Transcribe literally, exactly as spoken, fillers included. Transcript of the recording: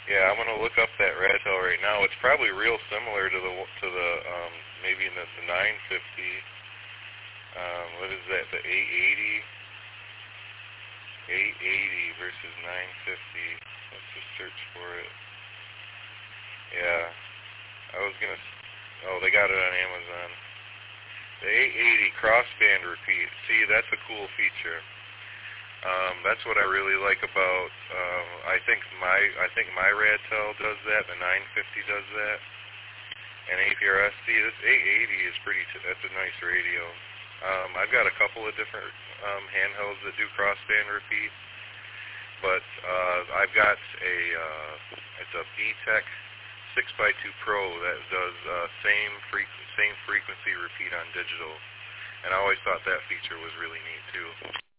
Yeah, I'm gonna look up that Radtel right now. It's probably real similar to the to the um, maybe in the, the nine fifty. Um, what is that? The eight eighty, eight eighty versus nine fifty. Let's just search for it. Yeah, I was gonna. Oh, they got it on Amazon. The eight eighty crossband repeat. See, that's a cool feature. Um, that's what I really like about. Um, I think my I think my Radtel does that. The nine fifty does that. And A P R S. See, this eight eighty is pretty. T- that's a nice radio. Um, I've got a couple of different um, handhelds that do crossband repeat, but uh, I've got a. Uh, it's a B-Tech six by two Pro that does uh, same fre- same frequency repeat on digital, and I always thought that feature was really neat too.